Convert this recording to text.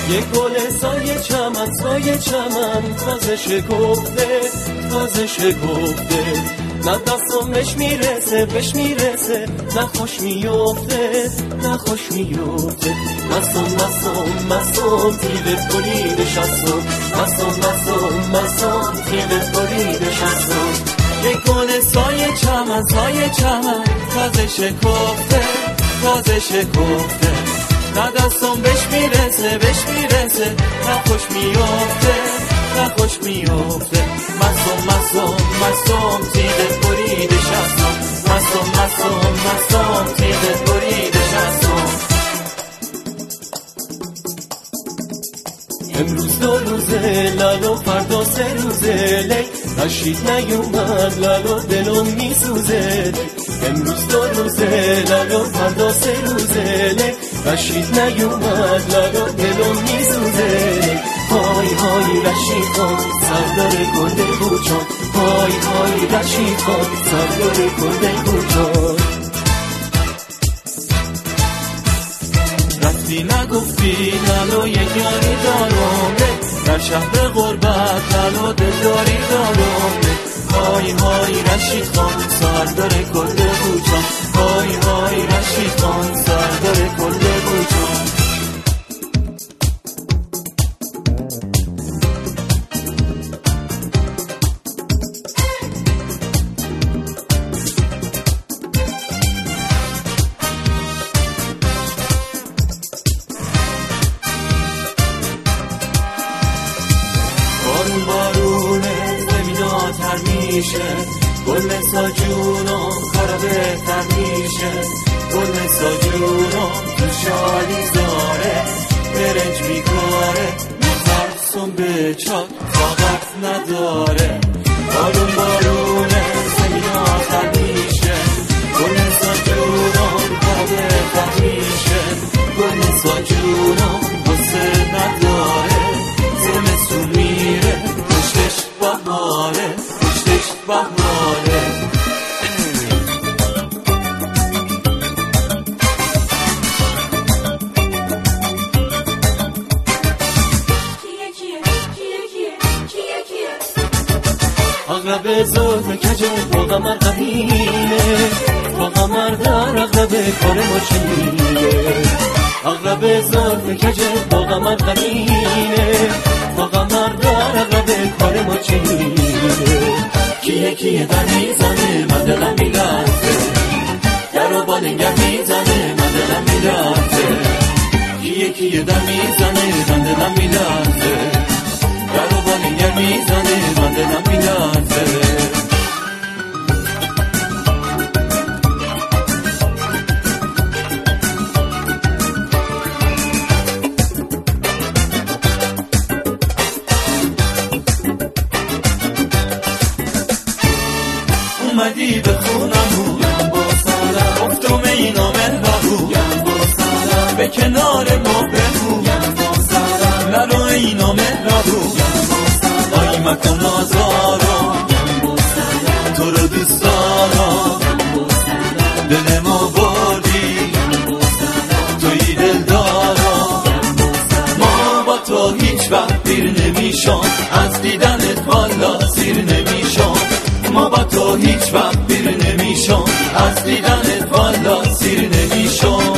یه گل سایه چمن سایه چمن تازه شکفته تازه شکفته نه دستم بهش میرسه نه خوش میفته نه خوش میفته مستم تیغت برید شستم مستم تیغت برید شستم یه گل سایه چمن تازه شکفته تازه شکفته نه دستم بهش میرسه نه خوش میفته نه خوش میفته مستم تیغت برید شستم مستم تیغت برید شستم امروز 2 روزه لالو فردا 3 روزه لی رشید نیومد لالو دلم میسوزه امروز 2 روزه لالو فردا 3 روزه لی رشید نیومد لالو دلم میسوزه های های رشید خان سردار گل کوچان های های رشید خان سردار گل کوچان رفتی نگفتی لالو یک یاری دارم در شهر غربت لالو دلداری دارم های های رشید خان سردار گل کوچان های های رشید خان سردار گل کوچان بارونه زمینا تر میشه گل ساجونم کارا بهتر میشه گل ساجونم تو شالی زاره برنج بیکاره میترسم به چاک طاقت نداره بارونه زمینا تر میشه گل ساجونم کارا بهتر میشه گل ساجونم واسه نداره زمستون میره پشتش بهاره اغرب زلف کجه با قمر قدیمه با قمر در اغرب کار ما چنینه اغرب زلف کجه با قمر قدیمه با قمر در اغرب کار ما چنینه کیه در میزنه من دلم میلرزه در و بالنگر میزنه من دلم میلرزه کیه در میزنه من دلم میلرزه در و بالنگر میزنه من دلم میلرزه اومدی به خونمو گفتم اینا مهربو به کنار ما بمون نرو اینا مهربو آی مکن آزارا تو رو دوست دارم دل ما بردی توی دل دارم ما با تو هیچ وقت دیر نمیشم از دیدنت والا سیر نمیشم ما با تو هیچ وقت دیر نمیشم از دیدنت والا سیر نمیشم